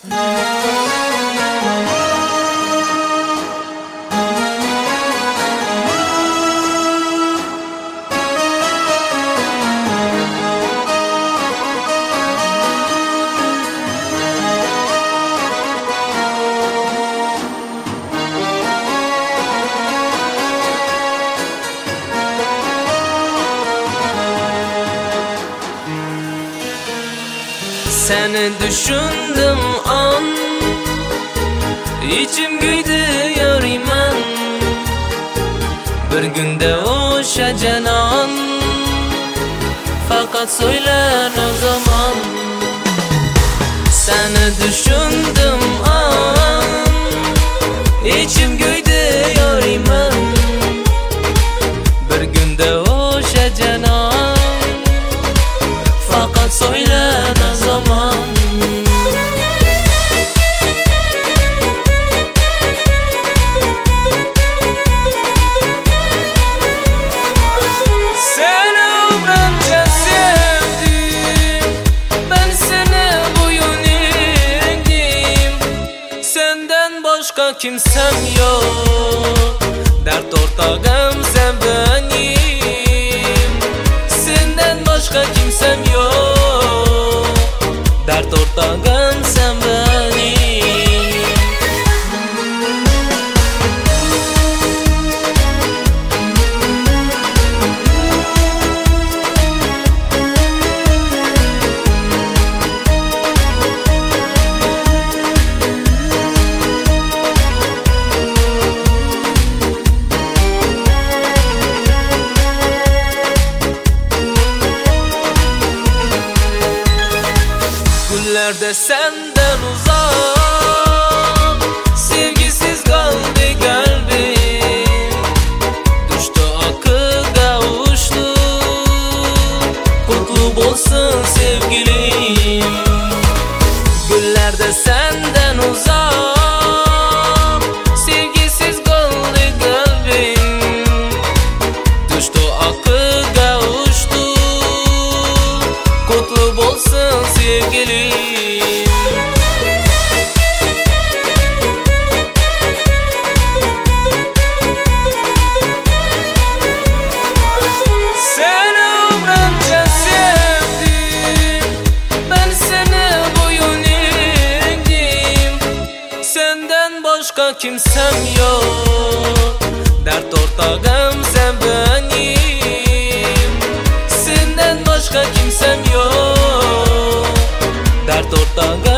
Seni düşündüm an, içim güydü yariman. Bir günde o'sha canan, fakat söyle ne zaman. Seni düşündüm an, içim güydü yariman. Bir günde o'sha canan, fakat söyle ne zaman. Seni ömrümce sevdim, ben seni boyun eğdim. Senden başka kimsem yok, dert ortağım sen benim. Senden başka kimsem yok, dert ortağım sen benim. Günlerde senden uzak, sevgisiz kaldı kalbim. Düştü akıga uçtu, kutlu olsun sevgilim. Günlerde senden uzak, sevgisiz kaldı kalbim. Düştü akıga uçtu, kutlu olsun sevgilim. Seni ömrümce sevdim, ben seni boyun eğdim. Senden başka kimsem yok, dert ortağım sen benim. Senden başka kimsem yok, dert ortağım.